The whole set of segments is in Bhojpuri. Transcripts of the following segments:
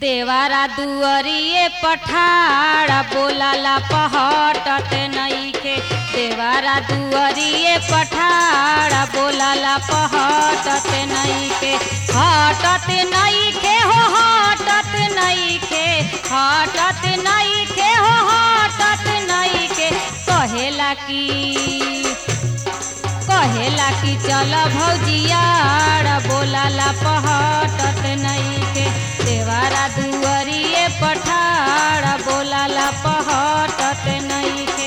देवारा दुअरिए पठाड़ा बोलाला पहटत नइखे। देवारा दुअरिए पठाड़ा बोलाला पहटत नइखे। हटत नइखे हो हटत नइखे, हटत नइखे हो हटत नइखे। कहेला कि चल भौजियाड़ बोलाला पहटत नइखे। देवारा दुअरिए पठाड़ा बोलाला पहटत नइखे।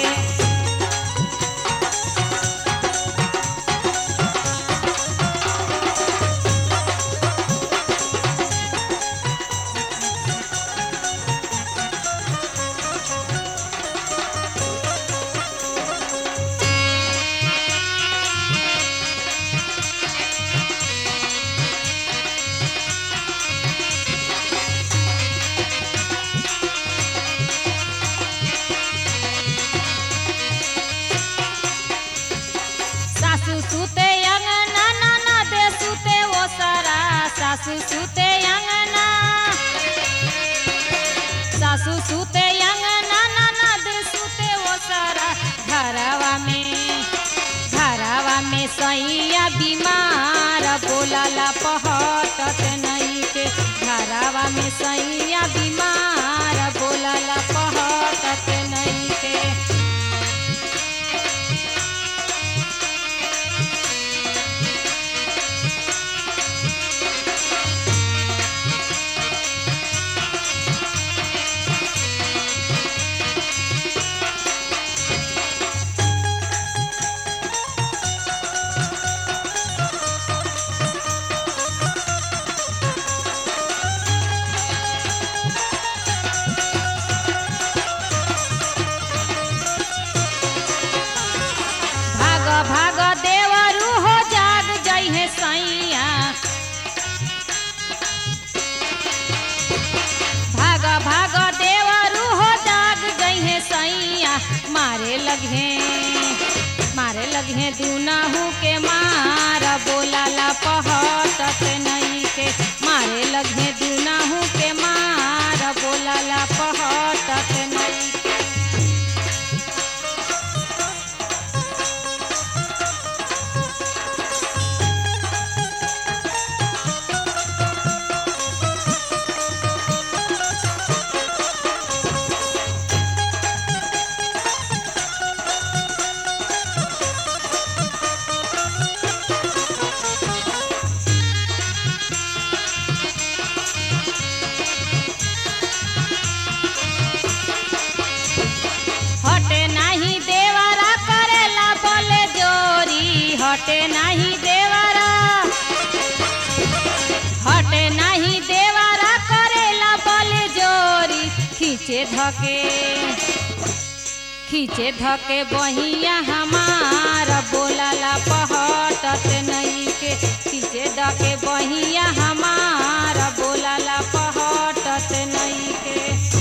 सासु सुते अंगना ननद सुते ओसरा। सासु सुते अंगना, सासु सुते अंगना ननद सुते ओसरा। घरवा में सैया बीमार बोलाला पहटत नइखे। घरवा में सैया बीमार बोलाला पहटत नइखे। भाग देवरू हो जाग जइहे सैया। भाग देवरू हो जाग जइहे सैया। मारे लगे दुनहु के मार बोलाला पहटत नइखे। मारे लगे दुनहु के मार बोलाला पहटत नइखे। हटे नाही देवरा करेला बोले जोरी। हटे नहीं देवरा, हटे नहीं देवरा करेला बोले जोरी। खींचे धके बहिया हमार बोलाला पहटत नइखे। खींचे धके बहिया हमार बोलाला पहटत नइखे।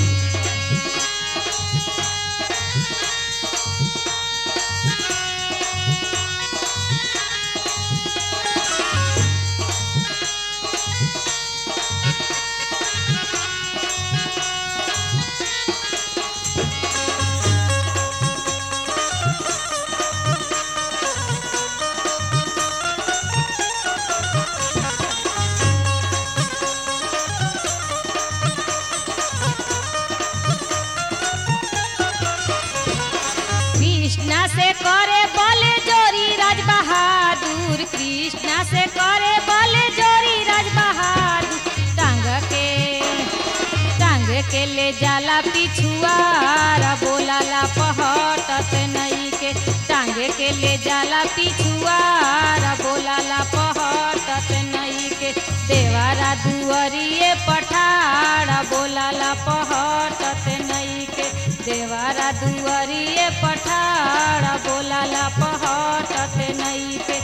कृष्णा से करे बोले जोरी राज बहादुर। कृष्णा से करे बोले जोरी राज बहादुर। टांग के ले जाला पिछुआरा बोलाला पहटत नइखे। टांग के ले जाला पिछुआरा बोलाला पहटत नइखे। देवारा दुअरिए पठाड़ा बोलाला पहटत नइखे। देवारा दुअरिए पठाड़ा बोलाला पहटत नइखे।